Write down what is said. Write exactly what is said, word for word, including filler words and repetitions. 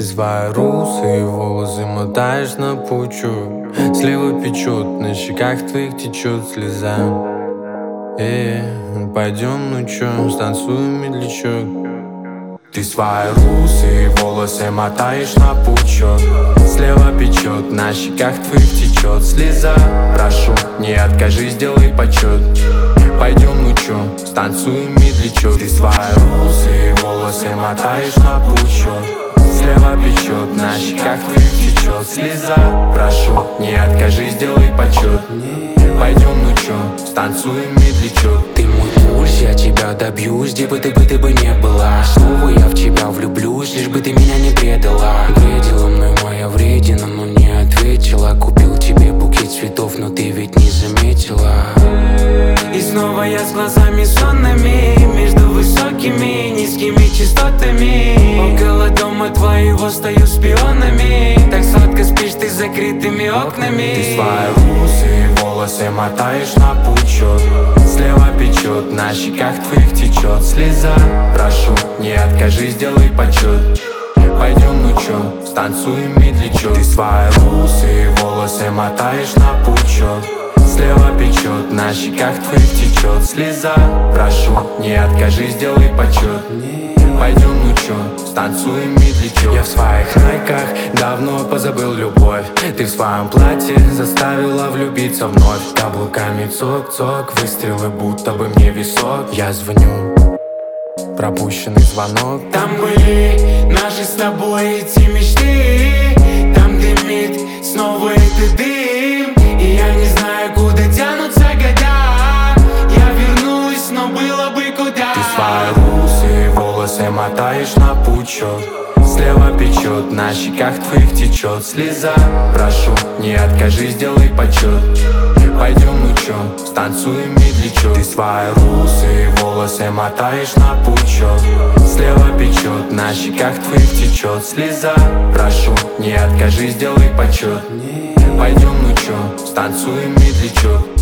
свои русые волосы мотаешь на пучок. Слева печет, на щеках твоих течет слеза. Э, пойдем, ну чё, станцуем медлячок. Ты свои русые волосы мотаешь на пучок. Слева печет, на щеках твоих течет слеза. Прошу, не откажи, сделай почет. Пойдем, ну чё, станцуем медлячок. Ты свои русые волосы мотаешь на пучок. Слева печет, на щеках твоих течет слеза. Прошу, не откажи, сделай почет. Пойдем, ну чё, станцуем медлячок. Ты мой пульс, я тебя добьюсь. Где бы ты бы, ты бы не была. Снова я в тебя влюблюсь, лишь бы ты меня не предала. Бредила мной моя вредина, но не ответила. Купил тебе букет цветов, но ты ведь не заметила. И снова я с глазами сонными, между высокими и низкими частотами. Около дома твоего стою шпионами. Так сладко спишь ты с закрытыми окнами. Ты свои русые волосы мотаешь на пучок. Слева печет, на щеках твоих течет слеза. Прошу, не откажи, сделай почет. Пойдем, ну чё, станцуем медлячок. Ты свои русые волосы мотаешь на пучок. Слева печет, на щеках твоих течет слеза. Прошу, не откажи, сделай почет. Пойдем, ну чё, станцуем медлячок. Я в своих найках давно позабыл любовь. Ты в своем платье заставила влюбиться вновь. Каблуками цок-цок, выстрелы будто бы мне висок. Я звоню, пропущенный звонок. Там были наши с тобой эти мечты. Там дымит снова этот дым. И я не знаю, куда тянутся года. Я вернусь, но было бы куда. Ты свои русые волосы мотаешь на пучок. Слева печет, на щеках твоих течет слеза. Прошу, не откажи, сделай почет. Пойдем, ну чё, станцуем медлячок. Ты свои русые волосы мотаешь на пучок. Слева печет, на щеках твоих течет слеза. Прошу, не откажи, сделай почет. Пойдем, ну чё, станцуем медлячок.